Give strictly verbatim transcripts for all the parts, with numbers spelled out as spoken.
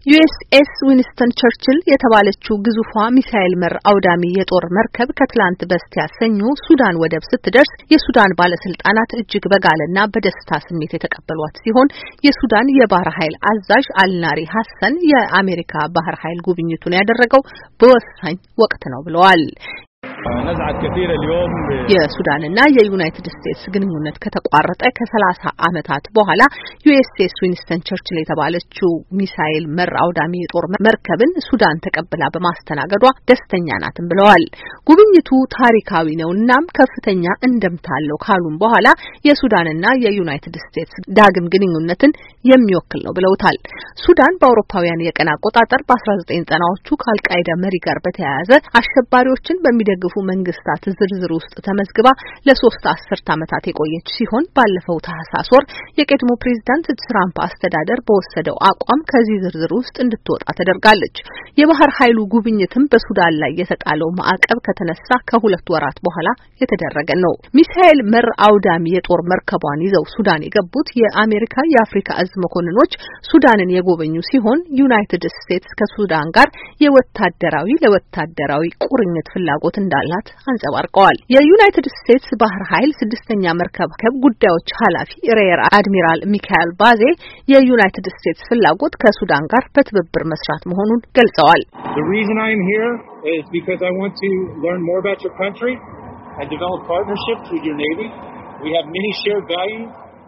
ዩኤስኤስ ዊንስተን ቸርችል የተባለችው ግዙፏ ሚሳኤል መር አውዳሚ የጦር መርከብ ከትላንት በስቲያ ሰኞ ሱዳን ወደብ ስትደርስ የሱዳን ባለስልጣናት እጅግ በጋለና በደስታ ስሜት የተቀበሏት ሲሆን የሱዳን የባህር ኃይል አዛዥ አልናሪ ሐሰን የአሜሪካ ባህር ኃይል ጉብኝቱን ያደረገው በወሳኝ ወቅት ነው ብለዋል። የሱዳንና የዩናይትድ ስቴትስ ግንኙነት ከተቋረጠ ከሰላሳ ዓመታት በኋላ ዩኤስኤስ ዊንስተን ቸርችል የተባለችው ሚሳኤል መር አውዳሚ የጦር መርከብን ሱዳን ተቀብላ በማስተናገዷ ደስተኛ ናትም ብለዋል። ጉብኝቱ ታሪካዊ ነውናም ከፍተኛ እንደምታለው ካሉም በኋላ የሱዳንና የዩናይትድ ስቴትስ ዳግም ግንኙነትን የሚወክል ነው ብለውታል። ሱዳን በአውሮፓውያን የቀን አቆጣጠር በ1990ዎቹ ከአልቃይዳ መሪ ጋር በተያያዘ አሸባሪዎችን በሚደግፉ መንግስታት ዝርዝር ውስጥ ተመዝግባ ለሶስት አስርት ዓመታት የቆየች ሲሆን ባለፈው ታህሳስ ወር የቀድሞ ፕሬዝዳንት ትራምፕ አስተዳደር በወሰደው አቋም ከዚህ ዝርዝር ውስጥ እንድትወጣ ተደርጋለች። የባህር ኃይሉ ጉብኝትም በሱዳን ላይ የተጣለው ማዕቀብ ከተነሳ ከሁለት ወራት በኋላ የተደረገ ነው። ሚሳኤል መር አውዳሚ የጦር መርከቧን ይዘው ሱዳን የገቡት የአሜሪካ የአፍሪካ እዝ መኮንኖች ሱዳንን የጎበኙ ሲሆን ዩናይትድ ስቴትስ ከሱዳን ጋር የወታደራዊ ለወታደራዊ ቁርኝት ፍላጎት እንዳላት አንጸባርቀዋል። የዩናይትድ ስቴትስ ባህር ኃይል ስድስተኛ መርከብ ጉዳዮች ኃላፊ ሬር አድሚራል ሚካኤል ባዜ የዩናይትድ ስቴትስ ፍላጎት ከሱዳን ጋር በትብብር መስራት መሆኑን ገልጸዋል። The reason I am here is because I want to learn more about your country and develop partnerships with your navy. We have many shared values.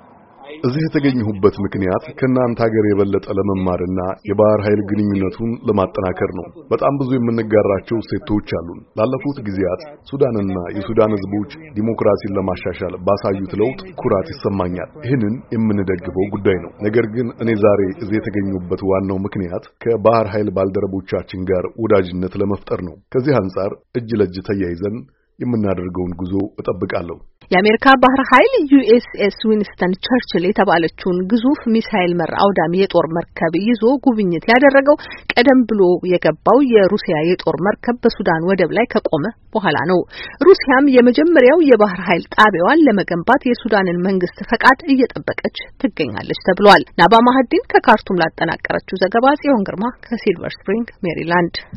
እዚህ የተገኘሁበት ምክንያት ከናንተ ሀገር የበለጠ ለመማርና የባህር ኃይል ግንኙነቱን ለማጠናከር ነው። በጣም ብዙ የምንጋራቸው ሴቶች አሉን። ላለፉት ጊዜያት ሱዳንና የሱዳን ሕዝቦች ዲሞክራሲን ለማሻሻል ባሳዩት ለውጥ ኩራት ይሰማኛል። ይህንን የምንደግፈው ጉዳይ ነው። ነገር ግን እኔ ዛሬ እዚህ የተገኘሁበት ዋናው ምክንያት ከባህር ኃይል ባልደረቦቻችን ጋር ወዳጅነት ለመፍጠር ነው። ከዚህ አንጻር እጅ ለእጅ ተያይዘን የምናደርገውን ጉዞ እጠብቃለሁ። የአሜሪካ ባህር ኃይል ዩኤስኤስ ዊንስተን ቸርችል የተባለችውን ግዙፍ ሚሳኤል መር አውዳሚ የጦር መርከብ ይዞ ጉብኝት ያደረገው ቀደም ብሎ የገባው የሩሲያ የጦር መርከብ በሱዳን ወደብ ላይ ከቆመ በኋላ ነው። ሩሲያም የመጀመሪያው የባህር ኃይል ጣቢያዋን ለመገንባት የሱዳንን መንግስት ፈቃድ እየጠበቀች ትገኛለች ተብሏል። ናባ ማህዲን ከካርቱም ላጠናቀረችው ዘገባ ጽዮን ግርማ ከሲልቨር ስፕሪንግ ሜሪላንድ